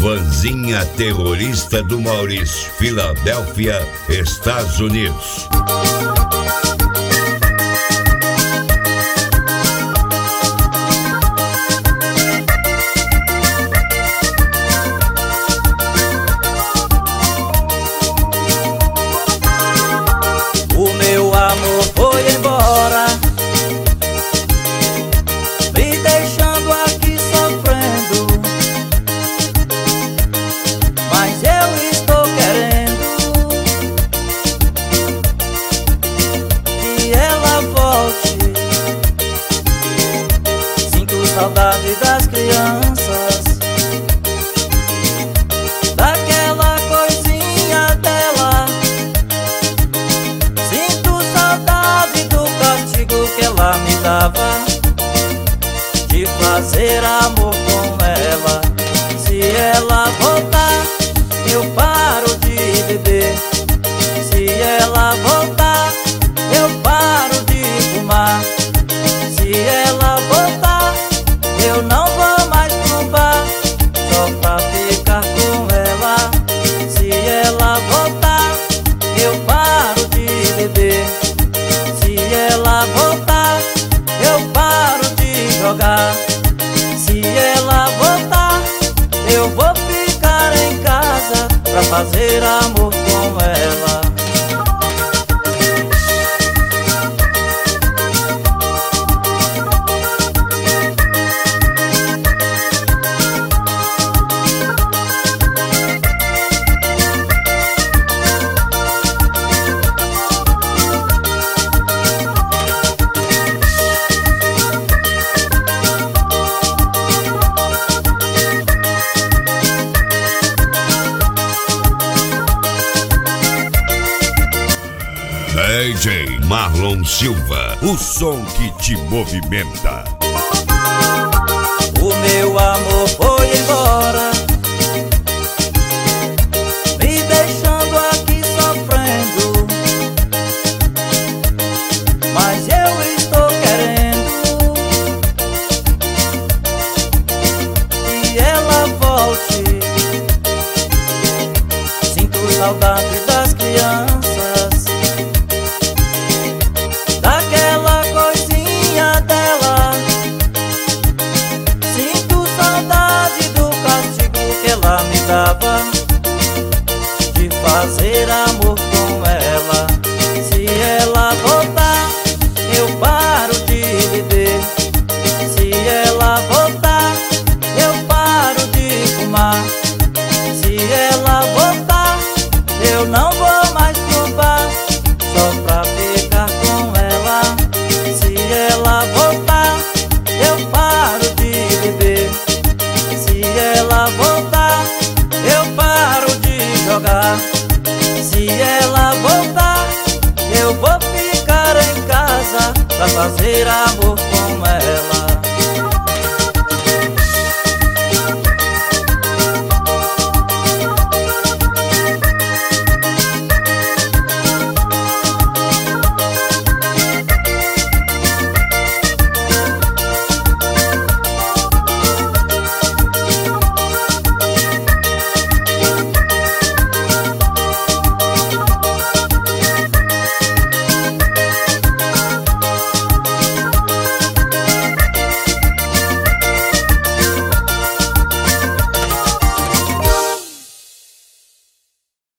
Vanzinha terrorista do Maurício, Filadélfia, Estados Unidos. O meu amor foi embora, me deixando aqui sofrendo. Mas eu estou querendo que ela volte. Sinto saudade das crianças, daquela coisinha dela. Sinto saudade do castigo que ela me dava, de fazer amor com ela. Se ela voltar, eu paro de beber. Se ela voltar, eu paro de fumar. Se ela voltar, eu não vou mais pro bar, só pra ficar com ela. Se ela voltar, eu paro de beber. Se ela voltar, eu paro de jogar. Se ela voltar, eu vou ficar em casa pra fazer amor com ela. DJ Marlon Silva, o som que te movimenta. O meu amor foi embora, me deixando aqui sofrendo. Mas eu estou querendo que ela volte. Sinto saudade das crianças, daquela coisinha dela. Sinto saudade do castigo que ela me dava, de fazer amor com ela. Se ela voltar, eu paro de beber. Se ela voltar, eu paro de fumar. Se ela voltar, eu não vou mais pro bar, só pra ficar com ela. Se ela voltar, eu paro de beber. Se ela voltar, eu paro de jogar. Se ela voltar, eu vou ficar em casa pra fazer amor com